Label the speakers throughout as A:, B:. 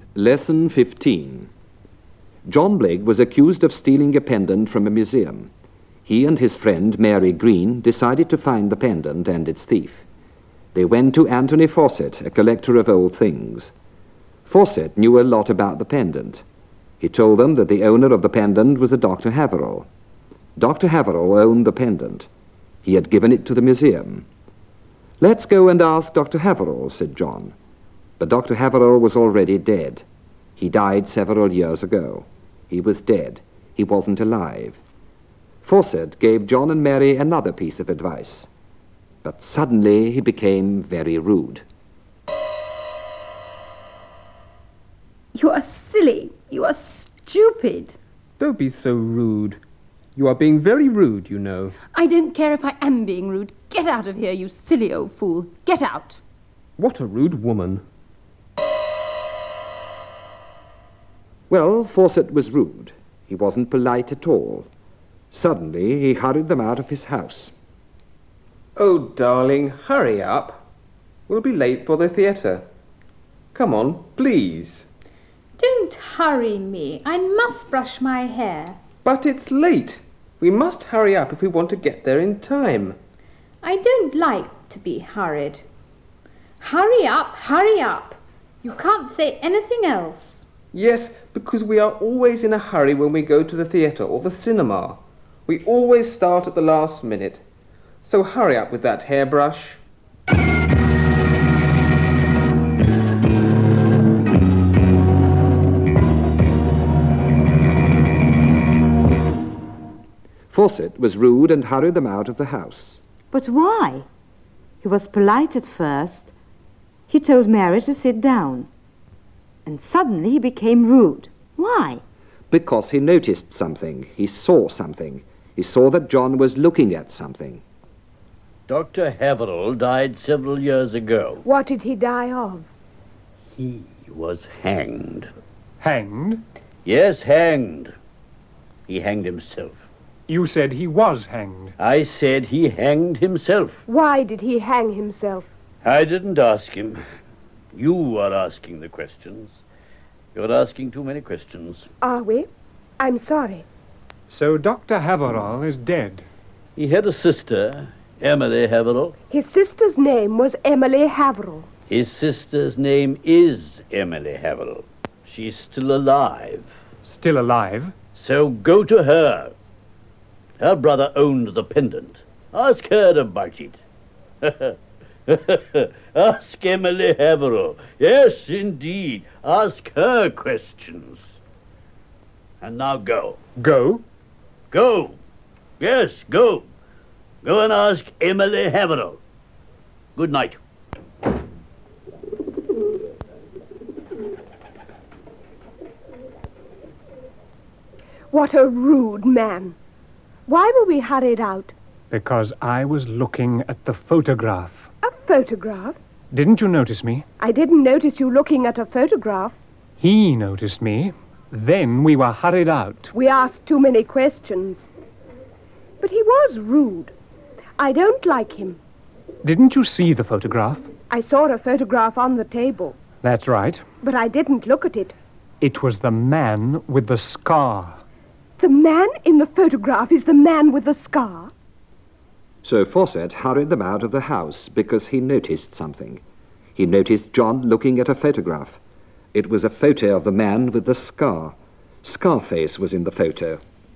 A: Lesson 15. John Blake was accused of stealing a pendant from a museum. He and his friend Mary Green decided to find the pendant and its thief. They went to Anthony Fawcett, a collector of old things. Fawcett knew a lot about the pendant. He told them that the owner of the pendant was a Dr. Haverall. Dr. Haverall owned the pendant. He had given it to the museum. "Let's go and ask Dr. Haverall," said John. But Dr. Haverall was already dead. He died several years ago. He was dead. He wasn't alive. Fawcett gave John and Mary another piece of advice. But suddenly he became very rude.
B: You are silly. You are stupid.
C: Don't be so rude. You are being very rude, you know.
B: I don't care if I am being rude. Get out of here, you silly old fool. Get out.
C: What a rude woman.
A: Well, Fawcett was rude. He wasn't polite at all. Suddenly he hurried them out of his house.
C: Oh, darling, hurry up. We'll be late for the theatre. Come on, please.
D: Don't hurry me. I must brush my hair.
C: But it's late. We must hurry up if we want to get there in time.
D: I don't like to be hurried. Hurry up, hurry up. You can't say anything else.
C: Yes, because we are always in a hurry when we go to the theatre or the cinema. We always start at the last minute. So hurry up with that hairbrush.
A: Fawcett was rude and hurried them out of the house.
E: But why? He was polite at first. He told Mary to sit down. And suddenly he became rude. Why?
A: Because he noticed something. He saw something. He saw that John was looking at something.
F: Dr. Haverall died several years ago.
G: What did he die of?
F: He was hanged.
H: Hanged?
F: Yes, hanged. He hanged himself.
H: You said he was hanged.
F: I said he hanged himself.
G: Why did he hang himself?
F: I didn't ask him. You are asking the questions. You're asking too many questions.
G: Are we? I'm sorry.
H: So Dr. Haverall is dead.
F: He had a sister, Emily Haverall.
G: His sister's name was Emily Haverall.
F: His sister's name is Emily Haverall. She's still alive.
H: Still alive?
F: So go to her. Her brother owned the pendant. Ask her about it. Ask Emily Haverall. Yes, indeed. Ask her questions. And now go.
H: Go?
F: Go. Yes, go. Go and ask Emily Haverall. Good night.
G: What a rude man. Why were we hurried out?
H: Because I was looking at the photograph.
G: A photograph?
H: Didn't you notice me?
G: I didn't notice you looking at a photograph.
H: He noticed me. Then we were hurried out.
G: We asked too many questions. But he was rude. I don't like him.
H: Didn't you see the photograph?
G: I saw a photograph on the table,
H: That's right.
G: but I didn't look at it.
H: It was the man with the scar.
G: The man in the photograph is the man with the scar.
A: So Fawcett hurried them out of the house because he noticed something. He noticed John looking at a photograph. It was a photo of the man with the scar. Scarface was in the photo.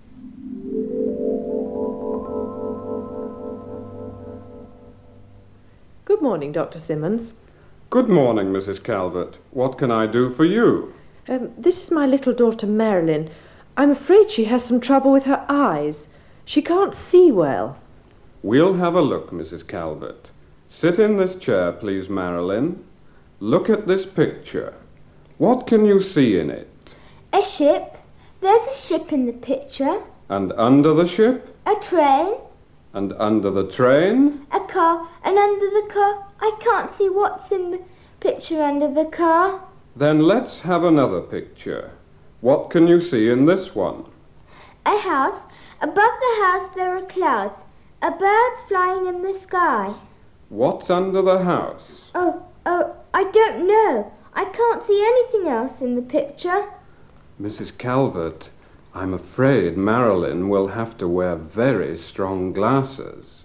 I: Good morning, Dr. Simmons.
J: Good morning, Mrs. Calvert. What can I do for you?
I: This is my little daughter, Marilyn. I'm afraid she has some trouble with her eyes. She can't see well.
J: We'll have a look, Mrs. Calvert. Sit in this chair, please, Marilyn. Look at this picture. What can you see in it?
K: A ship. There's a ship in the picture.
J: And under the ship?
K: A train.
J: And under the train?
K: A car. And under the car, I can't see what's in the picture under the car.
J: Then let's have another picture. What can you see in this one?
K: A house. Above the house there are clouds. A bird's flying in the sky.
J: What's under the house?
K: Oh, I don't know. I can't see anything else in the picture.
J: Mrs. Calvert, I'm afraid Marilyn will have to wear very strong glasses.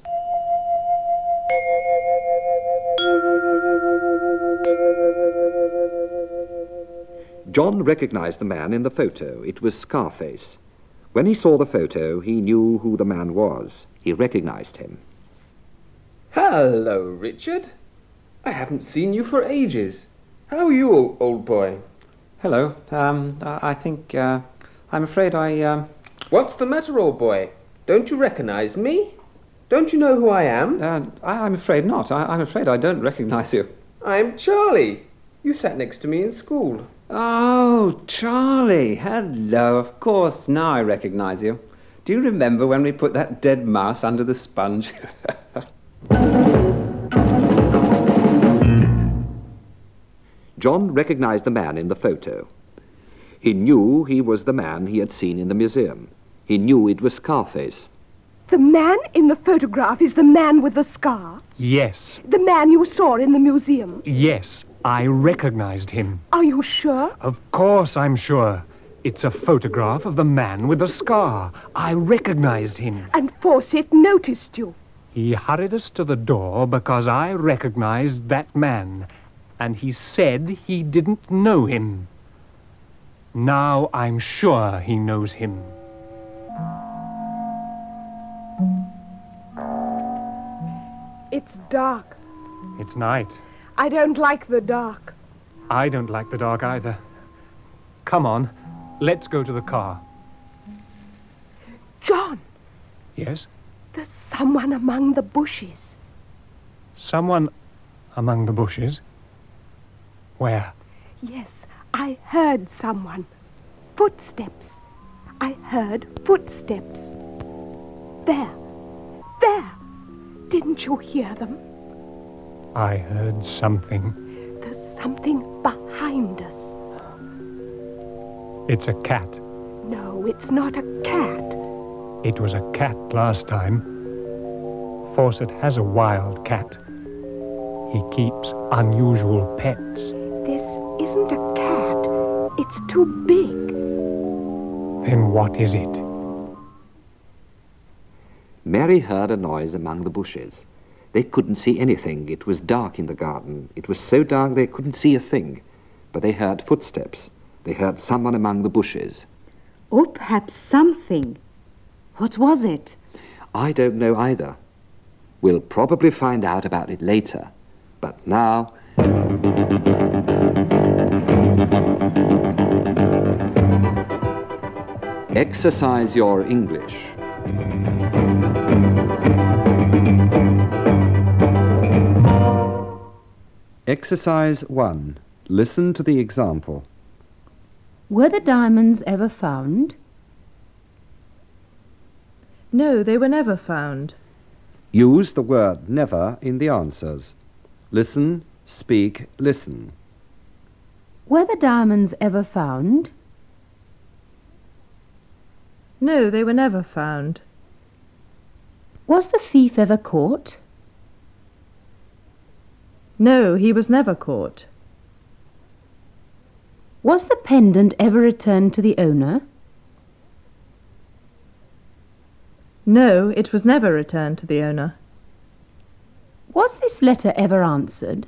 A: John recognized the man in the photo. It was Scarface. When he saw the photo, he knew who the man was. He recognized him.
C: Hello, Richard. I haven't seen you for ages. How are you, old boy?
L: Hello. I think, I'm afraid I,
C: What's the matter, old boy? Don't you recognize me? Don't you know who I am?
L: I'm afraid not. I'm afraid I don't recognize you.
C: I'm Charlie. You sat next to me in school.
L: Oh, Charlie. Hello. Of course, now I recognize you. Do you remember when we put that dead mouse under the sponge?
A: John recognized the man in the photo. He knew he was the man he had seen in the museum. He knew it was Scarface.
G: The man in the photograph is the man with the scar?
H: Yes.
G: The man you saw in the museum?
H: Yes, I recognized him.
G: Are you sure?
H: Of course I'm sure. It's a photograph of the man with the scar. I recognized him.
G: And Fawcett noticed you?
H: He hurried us to the door because I recognized that man. And he said he didn't know him. Now I'm sure he knows him.
G: It's dark.
H: It's night.
G: I don't like the dark.
H: I don't like the dark either. Come on, let's go to the car.
G: John,
H: Yes?
G: there's someone among the bushes.
H: Someone among the bushes? Where?
G: Yes, I heard someone. Footsteps. I heard footsteps. There. There. Didn't you hear them?
H: I heard something.
G: There's something behind us.
H: It's a cat.
G: No, it's not a cat.
H: It was a cat last time. Fawcett has a wild cat. He keeps unusual pets.
G: This isn't a cat. It's too big.
H: Then what is it?
A: Mary heard a noise among the bushes. They couldn't see anything. It was dark in the garden. It was so dark they couldn't see a thing. But they heard footsteps. They heard someone among the bushes.
E: Or perhaps something. What was it?
A: I don't know either. We'll probably find out about it later. But now... Exercise your English. Exercise 1. Listen to the example.
B: Were the diamonds ever found?
I: No, they were never found.
A: Use the word never in the answers. Listen, speak, listen.
B: Were the diamonds ever found?
I: No, they were never found.
B: Was the thief ever caught?
I: No, he was never caught.
B: Was the pendant ever returned to the owner?
I: No, it was never returned to the owner.
B: Was this letter ever answered?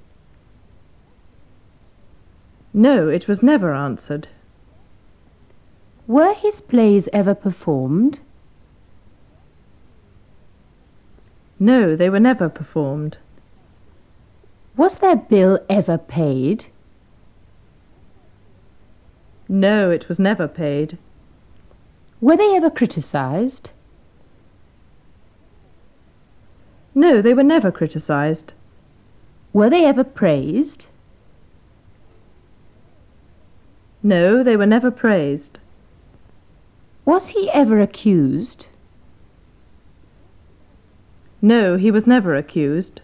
I: No, it was never answered.
B: Were his plays ever performed?
I: No, they were never performed.
B: Was their bill ever paid?
I: No, it was never paid.
B: Were they ever criticised?
I: No, they were never criticised.
B: Were they ever praised?
I: No, they were never praised.
B: Was he ever accused?
I: No, he was never accused.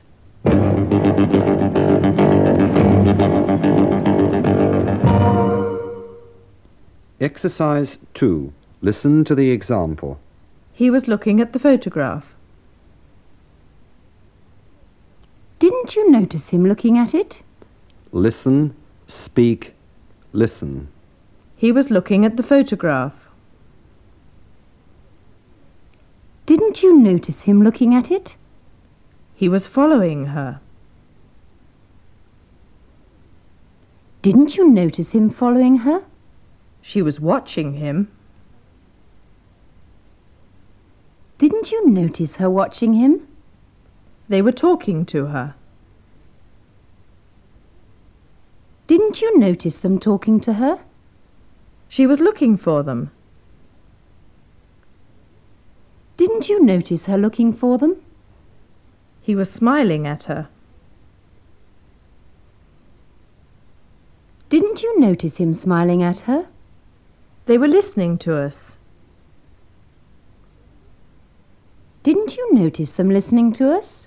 A: Exercise 2. Listen to the example.
I: He was looking at the photograph.
B: Didn't you notice him looking at it?
A: Listen,
M: Speak, listen.
I: He was looking at the photograph.
B: Didn't you notice him looking at it?
I: He was following her.
B: Didn't you notice him following her?
I: She was watching him.
B: Didn't you notice her watching him?
I: They were talking to her.
B: Didn't you notice them talking to her?
I: She was looking for them.
B: Didn't you notice her looking for them?
I: He was smiling at her.
B: Didn't you notice him smiling at her?
I: They were listening to us.
B: Didn't you notice them listening to us?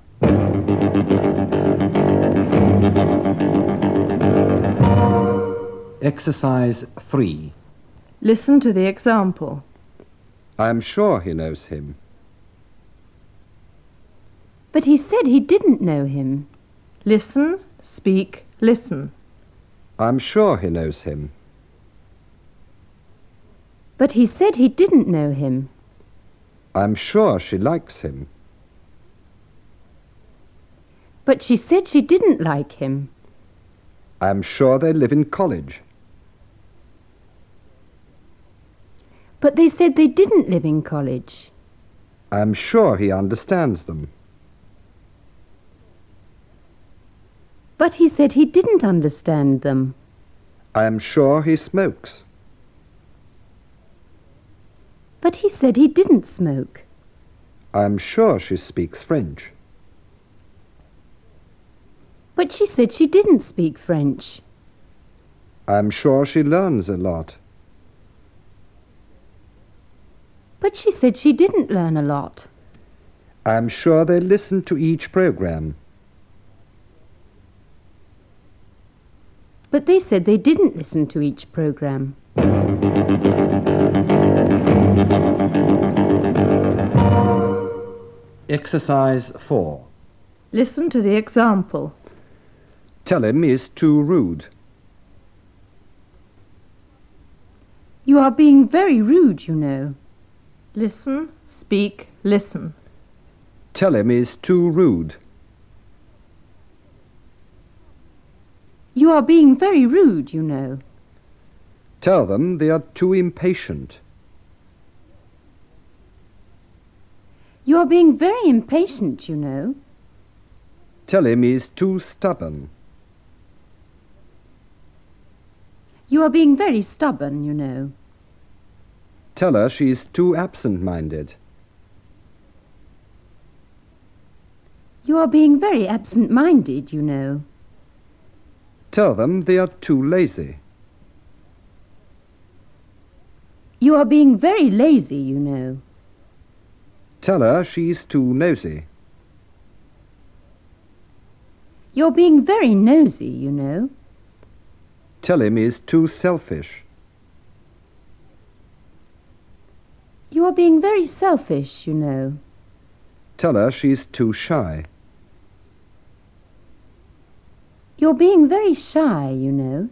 M: Exercise 3.
I: Listen to the example.
M: I am sure he knows him.
B: But he said he didn't know him.
I: Listen, speak, listen.
M: I am sure he knows him.
B: But he said he didn't know him.
M: I am sure she likes him.
B: But she said she didn't like him.
M: I am sure they live in college.
B: But they said they didn't live in college.
M: I am sure he understands them.
B: But he said he didn't understand them.
M: I am sure he smokes.
B: But he said he didn't smoke.
M: I am sure she speaks French.
B: But she said she didn't speak French.
M: I am sure she learns a lot.
B: But she said she didn't learn a lot.
M: I am sure they listen to each program.
B: But they said they didn't listen to each program.
M: Exercise 4.
I: Listen to the example.
M: Tell him he is too rude.
B: You are being very rude, you know.
I: Listen, speak, listen.
M: Tell him he is too rude.
B: You are being very rude, you know.
M: Tell them they are too impatient.
B: You are being very impatient, you know.
M: Tell him he is too stubborn.
B: You are being very stubborn, you know.
M: Tell her she is too absent-minded.
B: You are being very absent-minded, you know.
M: Tell them they are too lazy.
B: You are being very lazy, you know.
M: Tell her she's too nosy.
B: You're being very nosy, you know.
M: Tell him he's too selfish.
B: You are being very selfish, you know.
M: Tell her she's too shy.
B: You're being very shy, you know.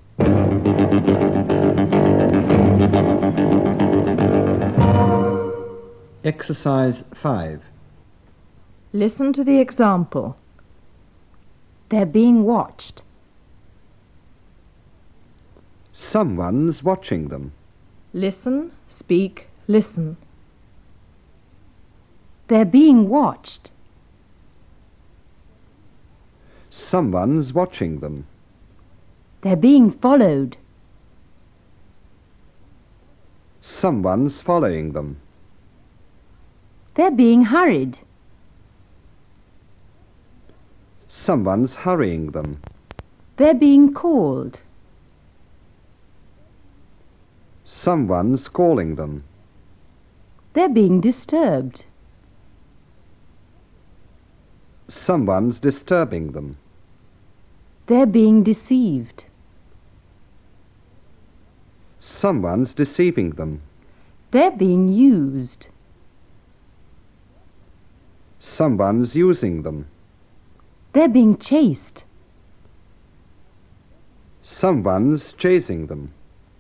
M: Exercise 5.
I: Listen to the example.
B: They're being watched.
M: Someone's watching them.
I: Listen, speak, listen.
B: They're being watched.
M: Someone's watching them.
B: They're being followed.
M: Someone's following them.
B: They're being hurried.
M: Someone's hurrying them.
B: They're being called.
M: Someone's calling them.
B: They're being disturbed.
M: Someone's disturbing them.
B: They're being deceived.
M: Someone's deceiving them.
B: They're being used.
M: Someone's using them.
B: They're being chased.
M: Someone's chasing them.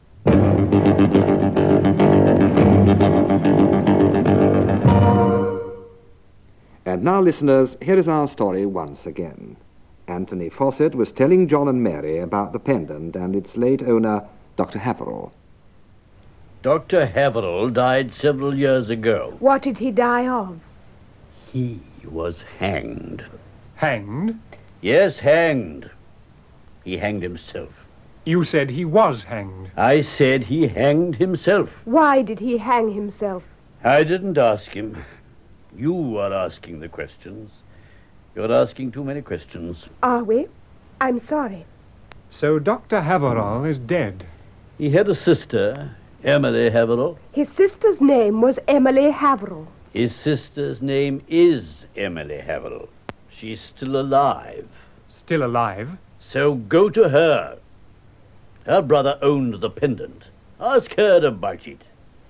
A: And now, listeners, here is our story once again. Anthony Fawcett was telling John and Mary about the pendant and its late owner, Dr. Haverall.
F: Dr. Haverall died several years ago.
G: What did he die of?
F: He was hanged.
H: Hanged?
F: Yes, hanged. He hanged himself.
H: You said he was hanged.
F: I said he hanged himself.
G: Why did he hang himself?
F: I didn't ask him. You are asking the questions. You're asking too many questions.
G: Are we? I'm sorry.
H: So Dr. Haverall is dead.
F: He had a sister, Emily Haverall.
G: His sister's name was Emily Haverall.
F: His sister's name is Emily Haverall. She's still alive.
H: Still alive?
F: So go to her. Her brother owned the pendant. Ask her about it.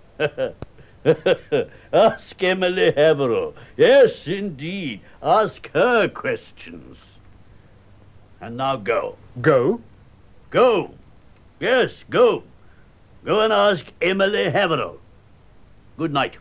F: Ask Emily Haverall. Yes, indeed. Ask her questions. And now go.
H: Go?
F: Go. Yes, go. Go and ask Emily Haverall. Good night.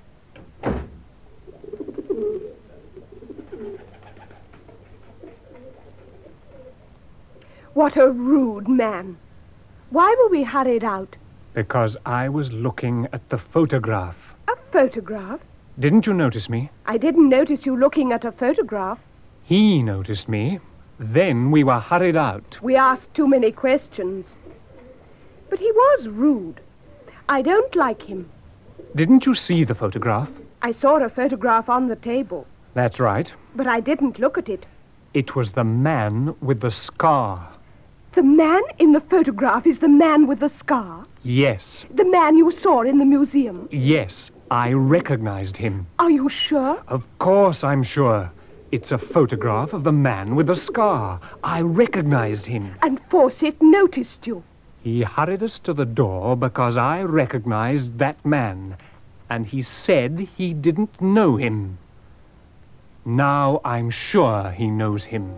G: What a rude man. Why were we hurried out?
H: Because I was looking at the photograph.
G: A photograph?
H: Didn't you notice me?
G: I didn't notice you looking at a photograph.
H: He noticed me. Then we were hurried out.
G: We asked too many questions. But he was rude. I don't like him.
H: Didn't you see the photograph?
G: I saw a photograph on the table,
H: That's right.
G: but I didn't look at it.
H: It was the man with the scar.
G: The man in the photograph is the man with the scar?
H: Yes.
G: The man you saw in the museum?
H: Yes, I recognized him.
G: Are you sure?
H: Of course I'm sure. It's a photograph of the man with the scar. I recognized him.
G: And Fawcett noticed you.
H: He hurried us to the door because I recognized that man, and he said he didn't know him. Now I'm sure he knows him.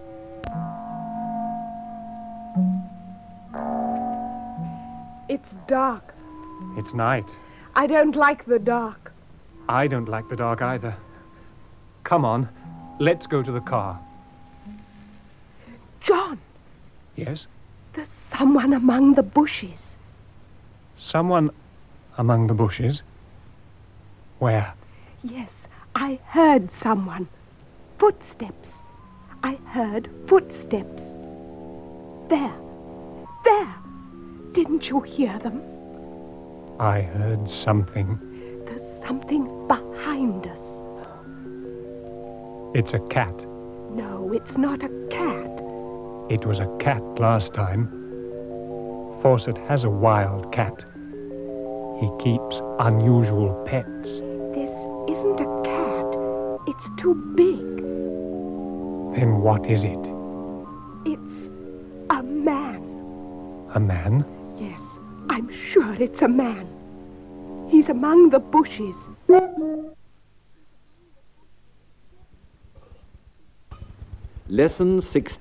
G: It's dark.
H: It's night.
G: I don't like the dark.
H: I don't like the dark either. Come on, let's go to the car.
G: John,
H: Yes?
G: there's someone among the bushes.
H: Someone among the bushes? Where?
G: Yes, I heard someone. Footsteps. I heard footsteps. There. There. Didn't you hear them?
H: I heard something.
G: There's something behind us.
H: It's a cat.
G: No, it's not a cat.
H: It was a cat last time. Fawcett has a wild cat. He keeps unusual pets.
G: This isn't a cat. It's too big.
H: Then what is it?
G: It's a man.
H: A man?
G: Yes, I'm sure it's a man. He's among the bushes.
A: Lesson 16.